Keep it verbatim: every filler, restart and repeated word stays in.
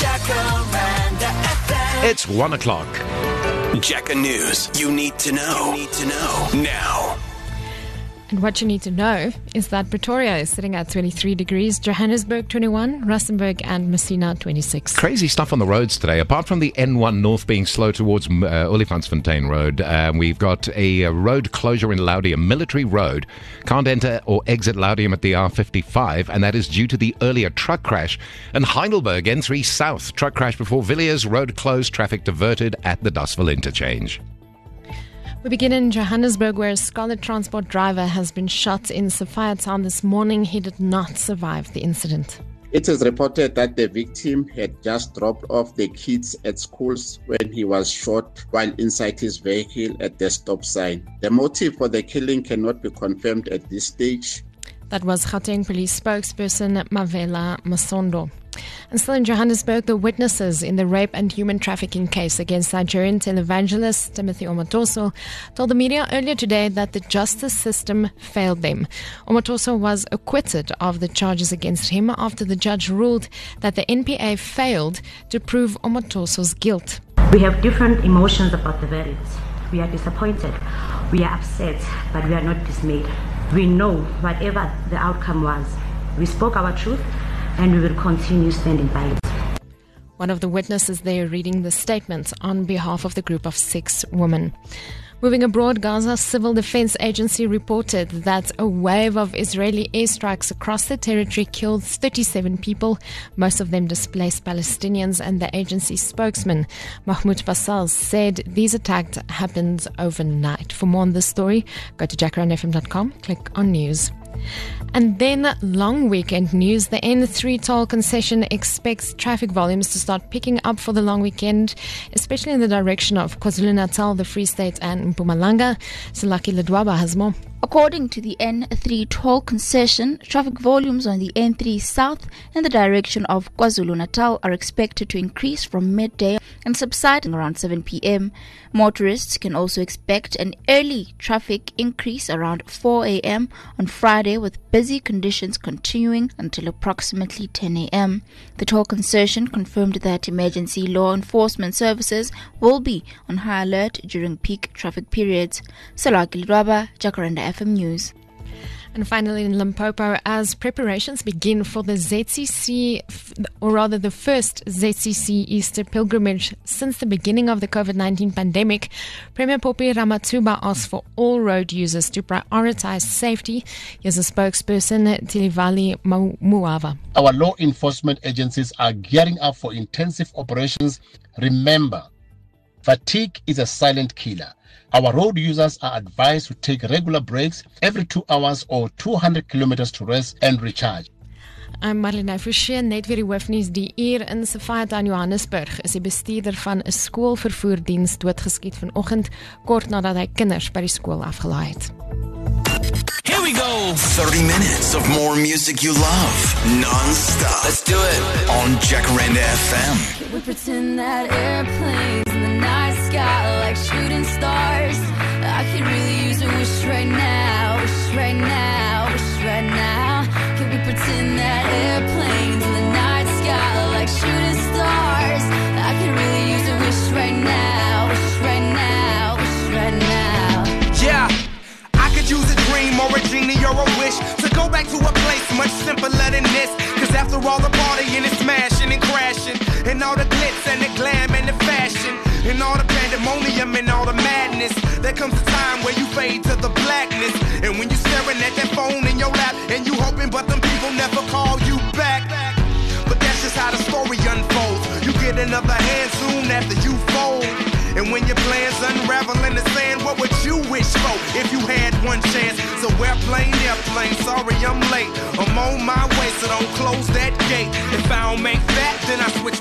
Jacaranda F M. It's one o'clock. Jacka News. You need to know. You need to know now. And what you need to know is that Pretoria is sitting at twenty-three degrees, Johannesburg twenty-one, Rustenburg and Messina twenty-six. Crazy stuff on the roads today. Apart from the N one North being slow towards uh, Olifantsfontein Road, um, we've got a, a road closure in Laudium, Military Road. Can't enter or exit Laudium at the R fifty-five, and that is due to the earlier truck crash. And Heidelberg, N three South, truck crash before Villiers, road closed, traffic diverted at the Dussville interchange. We begin in Johannesburg, where a Scarlet Transport driver has been shot in Sophiatown this morning. He did not survive the incident. It is reported that the victim had just dropped off the kids at schools when he was shot while inside his vehicle at the stop sign. The motive for the killing cannot be confirmed at this stage. That was Gauteng Police spokesperson Mavela Masondo. And still in Johannesburg, the witnesses in the rape and human trafficking case against Nigerian televangelist Timothy Omotoso told the media earlier today that the justice system failed them. Omotoso was acquitted of the charges against him after the judge ruled that the N P A failed to prove Omotoso's guilt. We have different emotions about the verdict. We are disappointed, we are upset, but we are not dismayed. We know whatever the outcome was, we spoke our truth, and we will continue standing by it. One of the witnesses there reading the statement on behalf of the group of six women. Moving abroad, Gaza Civil Defense Agency reported that a wave of Israeli airstrikes across the territory killed thirty-seven people, most of them displaced Palestinians, and the agency's spokesman, Mahmoud Basal, said these attacks happened overnight. For more on this story, go to jacaranda f m dot com, click on news. And then long weekend news. The N three toll concession expects traffic volumes to start picking up for the long weekend, especially in the direction of KwaZulu-Natal, the Free State and Mpumalanga. Selaki Ledwaba has more. According to the N three toll concession, traffic volumes on the N three South in the direction of KwaZulu-Natal are expected to increase from midday and subside around seven p.m. Motorists can also expect an early traffic increase around four a.m. on Friday, with busy conditions continuing until approximately ten a.m. The toll concession confirmed that emergency law enforcement services will be on high alert during peak traffic periods. Salaki Lraba, Jacaranda F M News. And finally in Limpopo, as preparations begin for the Z C C, or rather the first Z C C Easter pilgrimage since the beginning of the COVID nineteen pandemic, Premier Poppy Ramathuba asked for all road users to prioritize safety. Here's a spokesperson, Tilivali Muava. Our law enforcement agencies are gearing up for intensive operations. Remember, fatigue is a silent killer. Our road users are advised to take regular breaks every two hours or two hundred kilometers to rest and recharge. I'm Marlene Fouché, net weer die hoofnuus. Die uur in Sophiatown, Johannesburg, is die bestuurder van 'n skoolvervoerdiens doodgeskiet vanoggend kort nadat hy kinders by die skool afgelaai het. Here we go. thirty minutes of more music you love, non-stop. Let's do it on Jacaranda F M. Can we pretend that airplanes in the night sky like shooting stars? I could really use a wish right now, wish right now, wish right now. Can we pretend that airplanes in the night sky like shooting stars? I could really use a wish right now, wish right now, wish right now. Yeah, I could use a dream or a genie or a wish to go back to a place much simpler than this. Cause after all the partying and smashing and crashing, and all the glitz and the glam and the fashion, and all the pandemonium and all the madness, there comes a time where you fade to the blackness. And when you're staring at that phone in your lap, and you hoping but them people never call you back. But that's just how the story unfolds. You get another hand soon after you fold. And when your plans unravel in the sand, what would you wish for if you had one chance? So airplane, airplane, sorry I'm late. I'm on my way, so don't close that gate. If I don't make that, then I switch